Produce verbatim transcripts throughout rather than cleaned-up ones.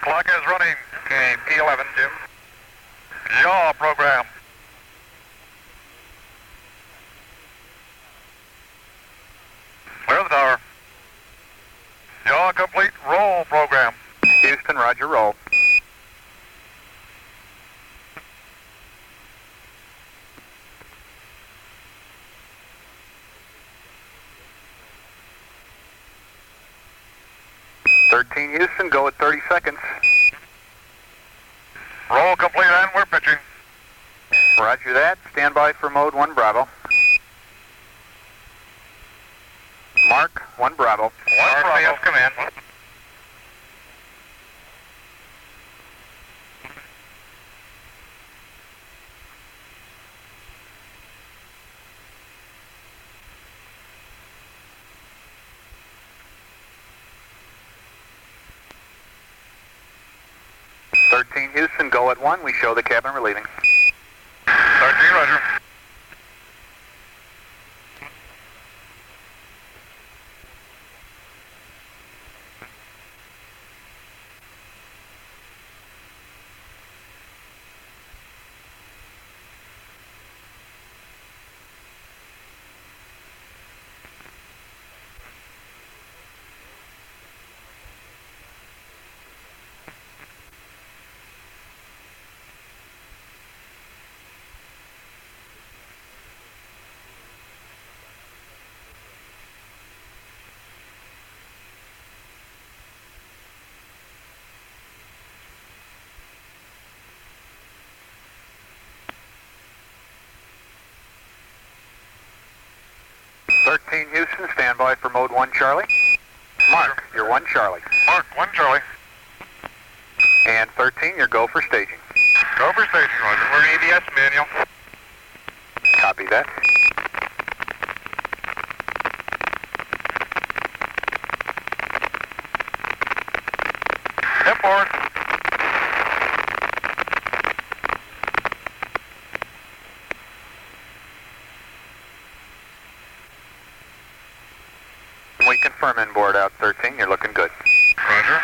Clock is running. Okay, P eleven, Jim. Yaw program. Clear the tower. Yaw complete. Roll program. Houston, roger, roll. thirteen Houston, go at thirty seconds. Roll complete and we're pitching. Roger that. Stand by for mode one Bravo. Mark, one Bravo. One Bravo. Command. thirteen Houston, go at one. We show the cabin relieving. thirteen, roger. thirteen Houston, stand by for mode one Charlie. Mark, you're one Charlie. Mark, one Charlie. And thirteen, you're go for staging. Go for staging, roger. We're A B S manual. Copy that. Step forward. We confirm inboard out thirteen, you're looking good. Roger.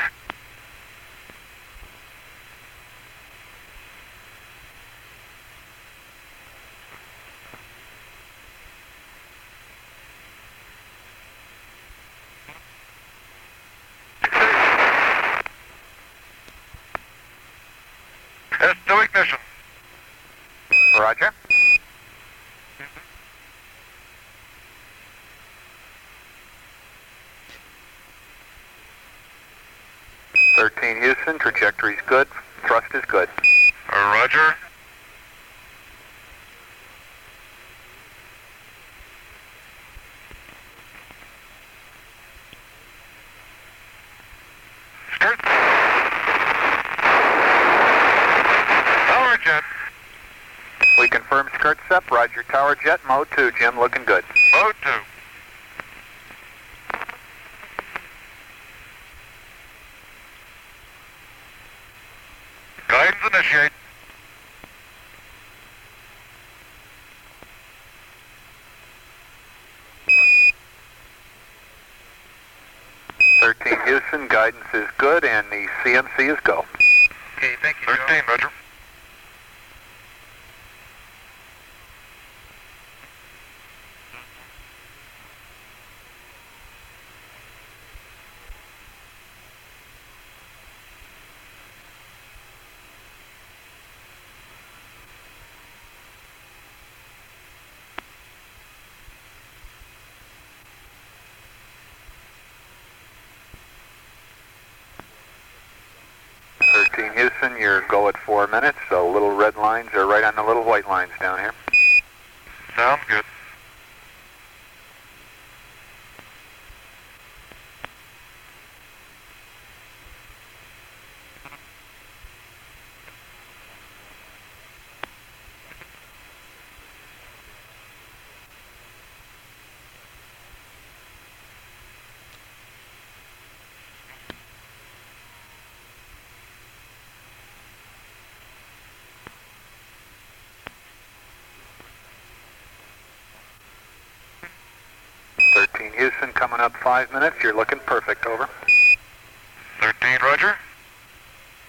S two ignition. Roger. thirteen Houston, trajectory's good, thrust is good. Uh, roger. Skirt. Tower jet. We confirm skirt step, roger, tower jet, mode two, Jim, looking good. Mode two. Guidance initiate. thirteen Houston, guidance is good, and the C M C is go. Okay, thank you. thirteen, roger. thirteen Houston, you're go at four minutes, so little red lines are right on the little white lines down here. Sounds good. thirteen Houston, coming up five minutes, you're looking perfect, over. thirteen, roger.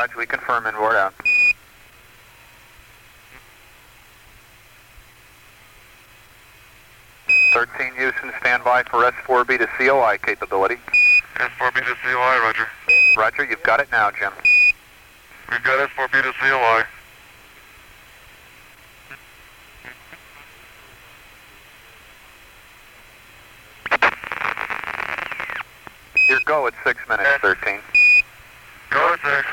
Roger, we confirm inboard out. thirteen Houston, stand by for S four B to C O I capability. S four B to C O I, roger. Roger, you've got it now, Jim. We've got S four B to C O I. Your go at six minutes, thirteen. Go at six.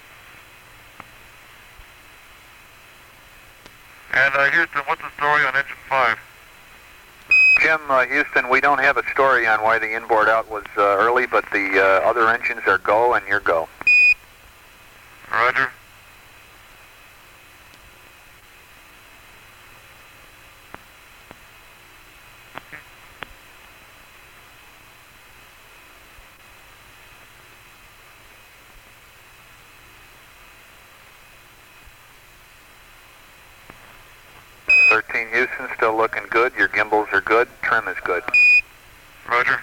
And uh, Houston, what's the story on engine five? Jim, uh, Houston, we don't have a story on why the inboard out was uh, early, but the uh, other engines are go and you're go. Roger. thirteen Houston, still looking good. Your gimbals are good. Trim is good. Roger.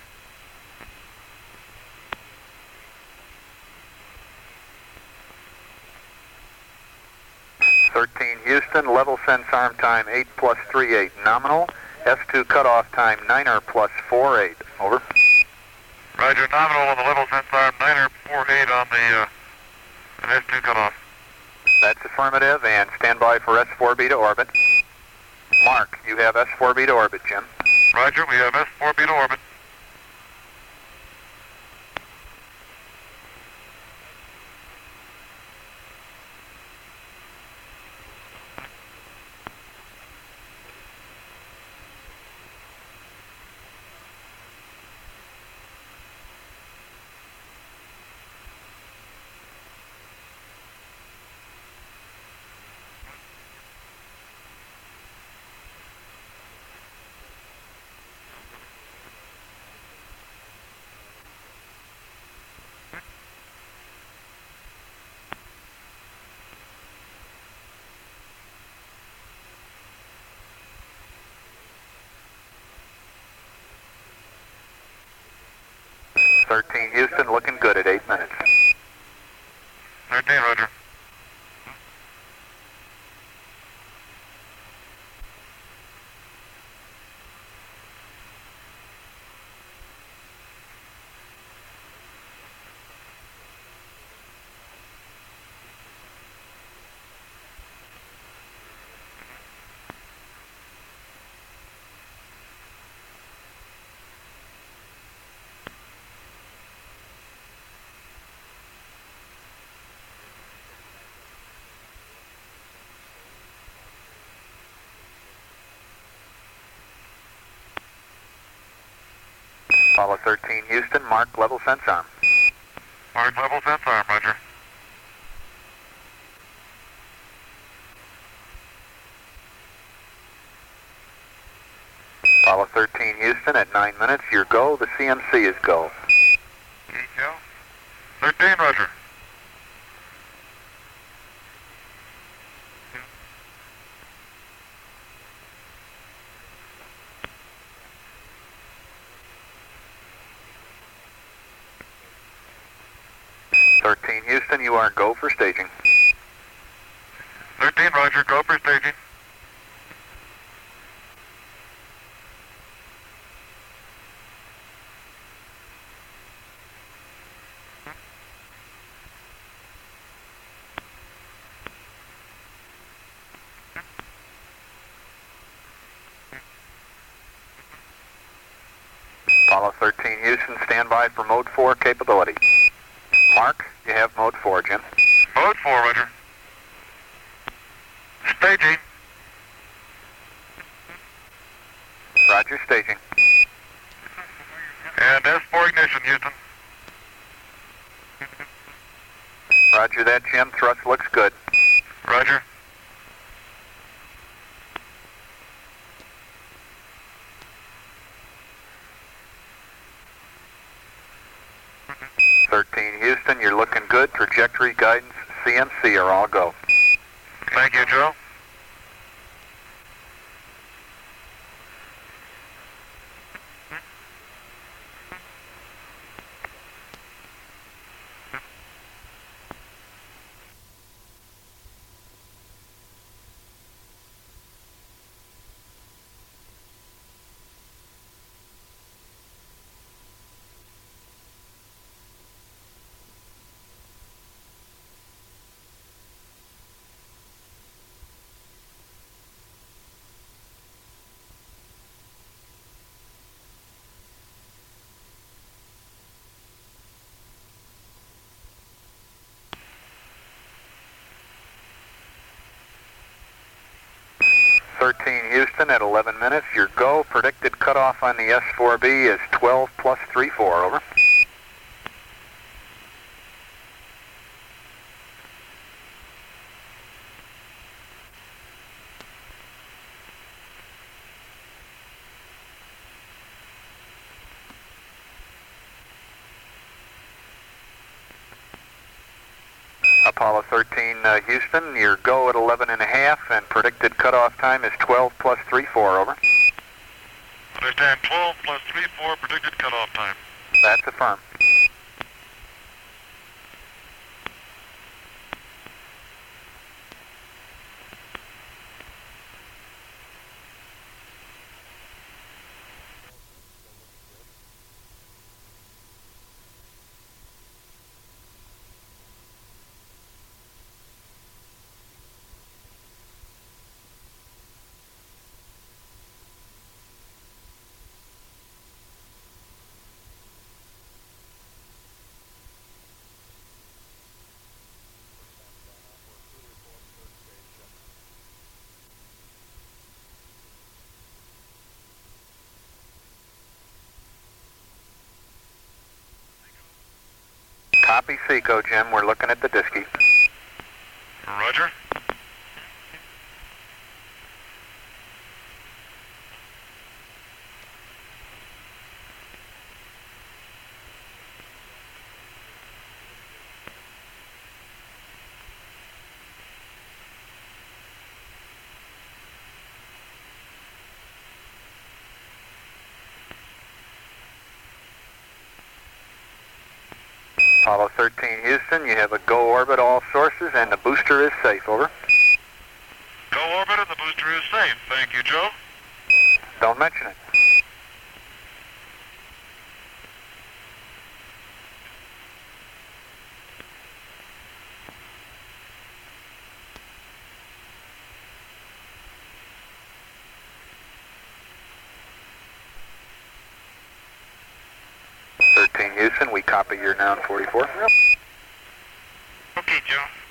thirteen Houston, level sense arm time eight plus three eight nominal. S two cutoff time niner plus four eight. Over. Roger, nominal on the level sense arm, niner four eight on the uh, an S two cutoff. That's affirmative, and stand by for S four B to orbit. Mark, you have S four B to orbit, Jim. Roger, we have S four B to orbit. thirteen Houston, looking good at eight minutes. thirteen, roger. Apollo thirteen Houston, mark level sense arm. Mark level sense arm, roger. Apollo thirteen Houston, at nine minutes, your go. The C M C is go. E Q. thirteen, roger. thirteen Houston, you are go for staging. thirteen, roger, go for staging. Apollo thirteen Houston, stand by for mode four capability. Mark, you have mode four, Jim. Mode four, roger. Staging. Roger, staging. And S four ignition, Houston. Roger that, Jim. Thrust looks good. Roger. thirteen Houston, you're looking good. Trajectory, guidance, C M C are all go. Thank you, Joe. thirteen Houston at eleven minutes. Your go. Predicted cutoff on the S four B is twelve plus three four, over. Apollo thirteen uh, Houston, your go at eleven and a half, and predicted cutoff time is twelve plus three four, over. Understand, twelve plus three four predicted cutoff time. That's affirm. Copy Seco, Jim. We're looking at the Disky. Roger. Apollo thirteen Houston, you have a go orbit, all sources, and the booster is safe, over. Go orbit and the booster is safe. Thank you, Joe. Don't mention it. thirteen Houston, we copy your noun forty-four. Okay, Joe.